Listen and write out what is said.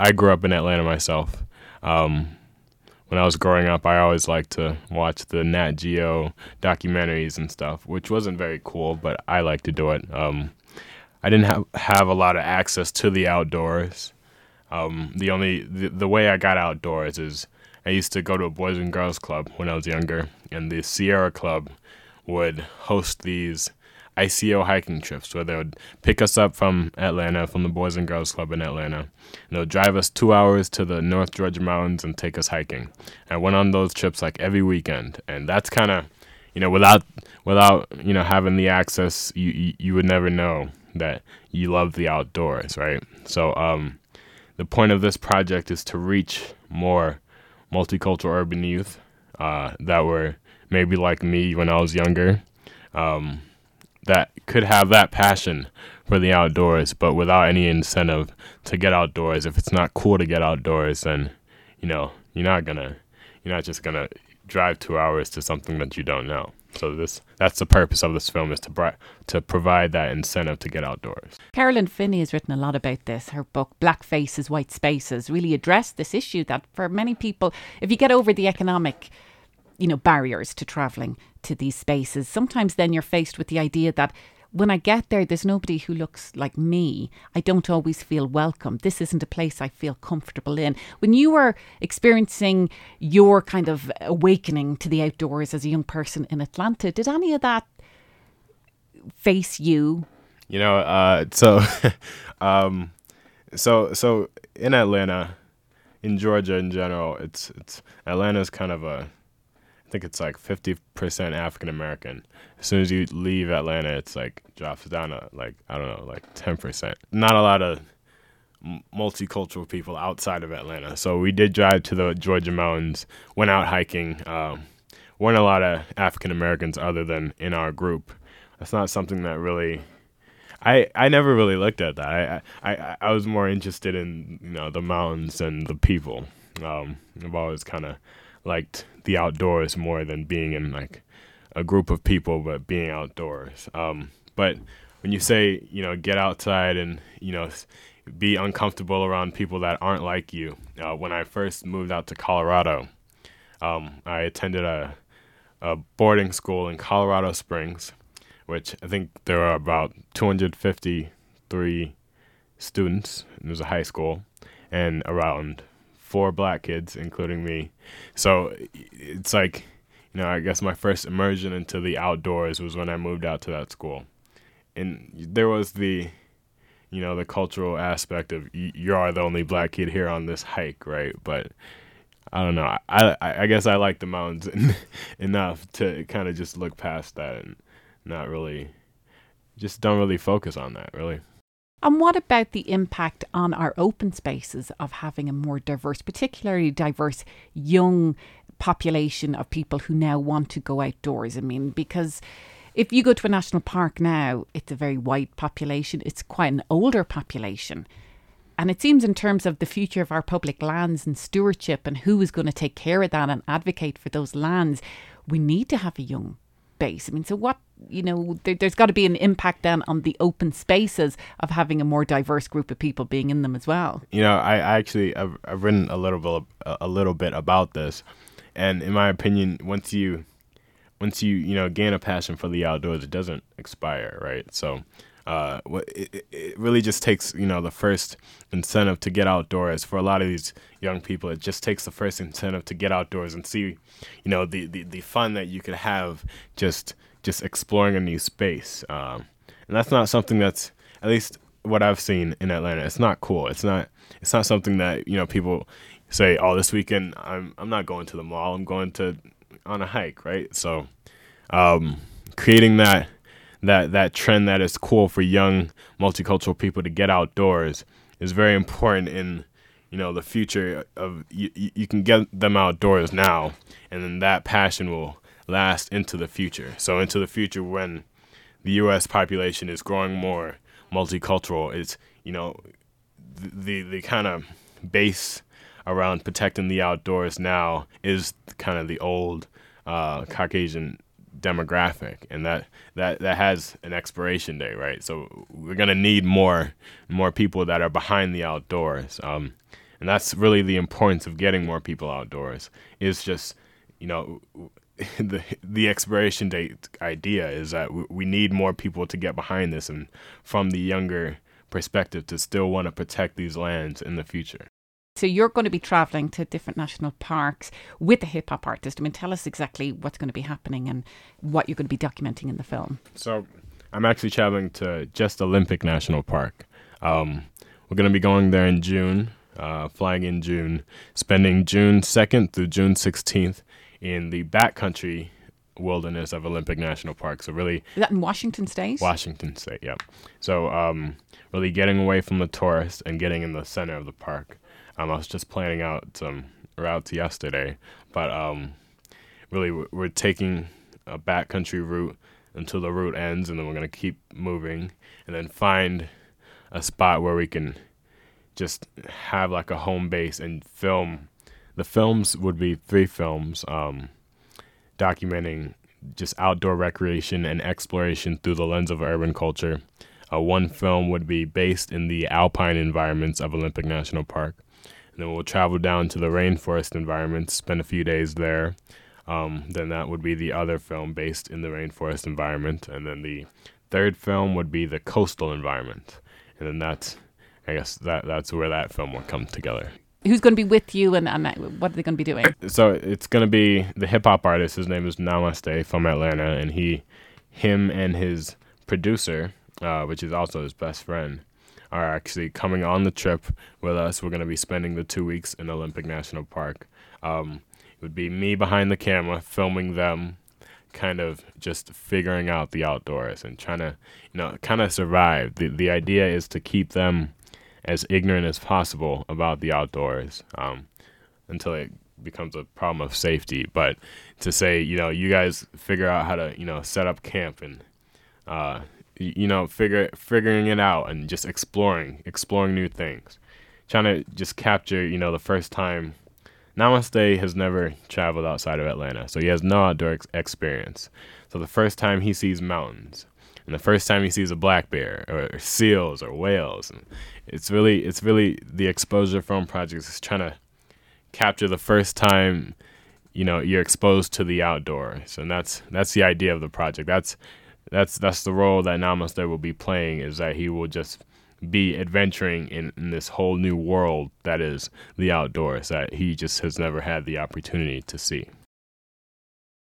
I grew up in Atlanta myself. When I was growing up, I always liked to watch the Nat Geo documentaries and stuff, which wasn't very cool, but I like to do it. I didn't have a lot of access to the outdoors. The way I got outdoors is I used to go to a Boys and Girls Club when I was younger, and the Sierra Club would host these ICO hiking trips where they would pick us up from Atlanta, from the Boys and Girls Club in Atlanta, and they'll drive us 2 hours to the North Georgia mountains and take us hiking. I went on those trips like every weekend, and that's kind of, without having the access, you would never know that you love the outdoors, right? So the point of this project is to reach more multicultural urban youth that were maybe like me when I was younger, that could have that passion for the outdoors, but without any incentive to get outdoors. If it's not cool to get outdoors, then you're not just gonna drive 2 hours to something that you don't know. So that's the purpose of this film, is to provide that incentive to get outdoors. Carolyn Finney has written a lot about this. Her book, Black Faces, White Spaces, really addressed this issue that for many people, if you get over the economic, barriers to travelling to these spaces, sometimes then you're faced with the idea that when I get there, there's nobody who looks like me. I don't always feel welcome. This isn't a place I feel comfortable in. When you were experiencing your kind of awakening to the outdoors as a young person in Atlanta, did any of that face you? So in Atlanta, in Georgia in general, it's Atlanta's kind of I think it's like 50% African American. As soon as you leave Atlanta, it's like drops down to like 10%. Not a lot of multicultural people outside of Atlanta. So we did drive to the Georgia mountains, went out hiking. Weren't a lot of African Americans other than in our group. That's not something that really. I never really looked at that. I was more interested in the mountains and the people. I've always kind of liked the outdoors more than being in like a group of people, but being outdoors. But when you say, get outside and, be uncomfortable around people that aren't like you. When I first moved out to Colorado, I attended a boarding school in Colorado Springs, which I think there are about 253 students. It was a high school, and around 4 black kids, including me. So it's like, I guess my first immersion into the outdoors was when I moved out to that school. And there was the cultural aspect of you are the only black kid here on this hike, right? But I don't know. I guess I like the mountains enough to kind of just look past that and not really, just don't really focus on that, really. And what about the impact on our open spaces of having a more diverse, particularly diverse young population of people who now want to go outdoors? I mean, because if you go to a national park now, it's a very white population. It's quite an older population. And it seems in terms of the future of our public lands and stewardship and who is going to take care of that and advocate for those lands, we need to have a young base. I mean, so what, there's got to be an impact then on the open spaces of having a more diverse group of people being in them as well. I've written a little bit about this, and in my opinion, once you gain a passion for the outdoors, it doesn't expire, right? So it really just takes the first incentive to get outdoors for a lot of these young people. It just takes the first incentive to get outdoors and see the fun that you could have just exploring a new space, and that's not something that's, at least what I've seen in Atlanta, it's not cool. It's not something that people say, oh, this weekend I'm not going to the mall, I'm going on a hike, right? So creating that trend that is cool for young multicultural people to get outdoors is very important in the future of you can get them outdoors now, and then that passion will last into the future. So into the future, when the U.S. population is growing more multicultural, it's the kind of base around protecting the outdoors now is kind of the old Caucasian demographic, and that has an expiration date, right? So we're gonna need more people that are behind the outdoors. And that's really the importance of getting more people outdoors. Is just, the expiration date idea is that we need more people to get behind this, and from the younger perspective to still want to protect these lands in the future. So you're going to be traveling to different national parks with a hip hop artist. I mean, tell us exactly what's going to be happening and what you're going to be documenting in the film. So I'm actually traveling to just Olympic National Park. We're going to be going there in June, flying in June, spending June 2nd through June 16th in the backcountry wilderness of Olympic National Park. So really... Is that in Washington State? Washington State, yeah. So really getting away from the tourists and getting in the center of the park. I was just planning out some routes yesterday, but really we're taking a backcountry route until the route ends, and then we're going to keep moving and then find a spot where we can just have like a home base and film. The films would be 3 films documenting just outdoor recreation and exploration through the lens of urban culture. One film would be based in the alpine environments of Olympic National Park. And then we'll travel down to the rainforest environment, spend a few days there. Then that would be the other film based in the rainforest environment. And then the third film would be the coastal environment. And then that's where that film will come together. Who's going to be with you and what are they going to be doing? So it's going to be the hip-hop artist. His name is Namaste from Atlanta. And him and his producer, which is also his best friend, are actually coming on the trip with us. We're going to be spending the 2 weeks in Olympic National Park. It would be me behind the camera filming them, kind of just figuring out the outdoors and trying to, kind of survive. The idea is to keep them as ignorant as possible about the outdoors until it becomes a problem of safety. But to say, you guys figure out how to, set up camp and, figuring it out and just exploring new things, trying to just capture, the first time. Namaste has never traveled outside of Atlanta, so he has no outdoor experience. So the first time he sees mountains, and the first time he sees a black bear or seals or whales, and it's really the exposure film project is trying to capture the first time, you're exposed to the outdoors, and that's the idea of the project. That's the role that Namaste will be playing, is that he will just be adventuring in this whole new world that is the outdoors that he just has never had the opportunity to see.